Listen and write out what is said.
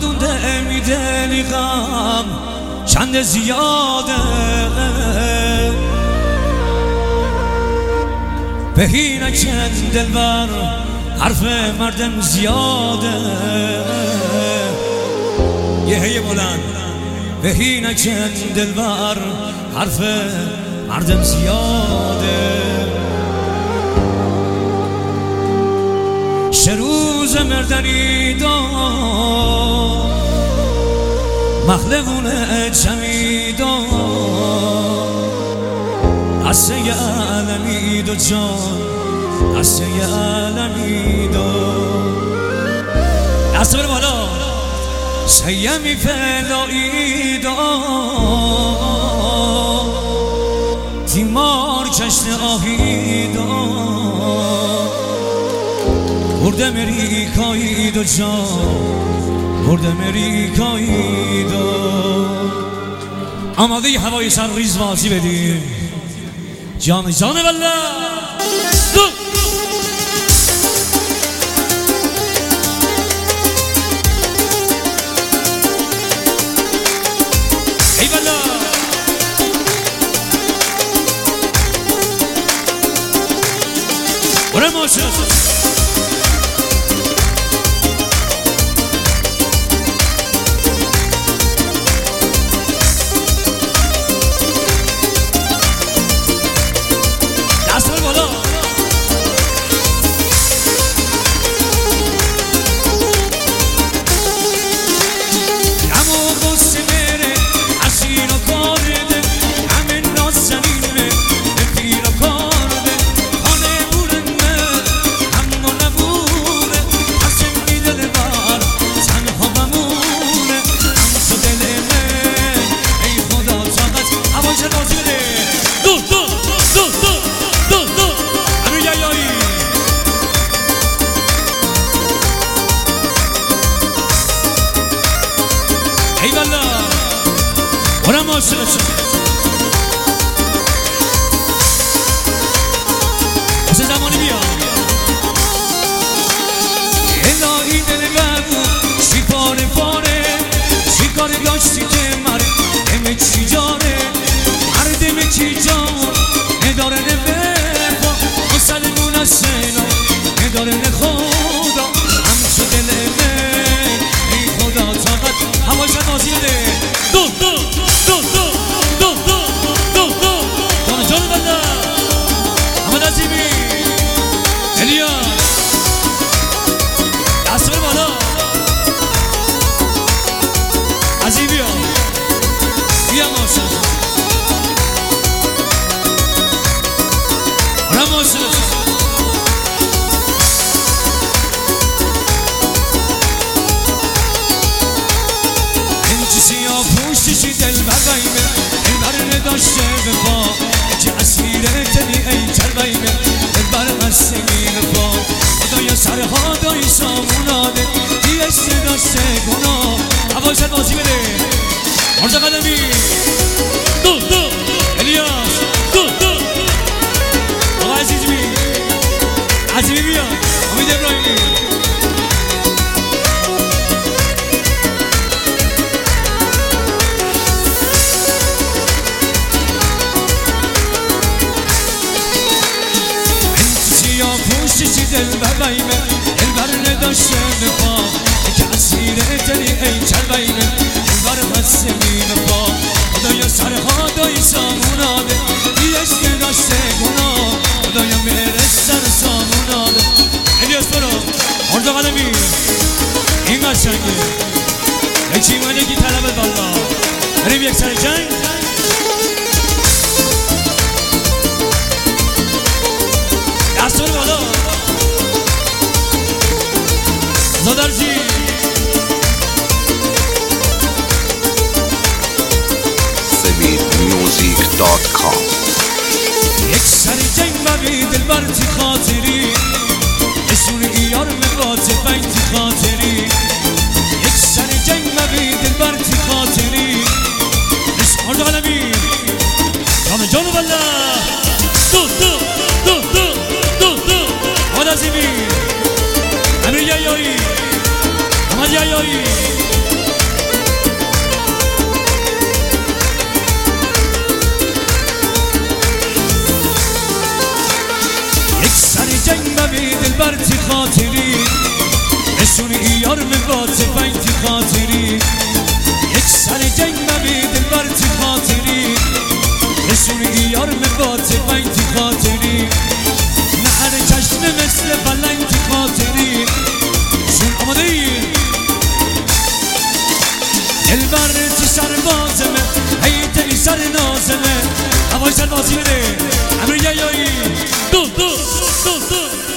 دونده میدلی غم چند زیاده بهی نکن دلبر حرف مردم زیاده یه هی بلند بهی نکن دلبر حرف مردم زیاده روز مردنی دار مخلقونه جمیدان قصه علمی دو جان قصه علمی دو دست بره بالا سیمی فلایی دار تیمار کشت آهی دار برد امریکایی دو جان برد امریکایی دو آماده ی هوای سر ریز بازی بدیم جان جان والله دو ای والله برای ماشین برام عاشق واسه زمانی بیا الهی دلم چی پاره پاره چی کار داشتی که مردم چی جاره مردم چی جان نداره نبرفا مسلمون از سینا نداره نخودا همچو دل من ای خدا طاقت هواشت بازی بده دو دو دو دو دو دو دو دو جان جان بنده احمد عظیمی الیاس دست بر بالا عظیمی ها بیا ماشا برام ماشا پوششی دل بقیمه این بر نداشته بپا که اسیره تنی ای چربیمه دل بر قسمی بپا خدای سرها دایی ساموناده دیشت داشته گناه حواشت بازی بده مرزا قدمی دو دو الیاس دو دو آقا عزیزمی عزیزی بیا امید ابراهیمی دل ببیمه دل بر نداشته بپا که اسیره تنی ای چربیمه دل بر قسمی بپا خدایا سرها دایی ساموناده دیشت داشته گناه خدایا مهرش سر ساموناده الیاس برو مرزا قدمی این قشنگه یکی من یکی طلبت بالا بریم یک سر جنگ دست برو بالا زادرجی SevidMusic.com یک سر جنگ ببی دل بر تی خاطری اسون ایار مقاطع بیتی خاطری یک سر جنگ ببی دل بر تی خاطری اسم مرد قلمی جان جانو بله دو دو دو دو دو دو آمد عظیمی امیر یایایی احمد یایایی دلبر تو سربازمه ای دلی سر نازمه هوای سربازی بده امیر یایی دو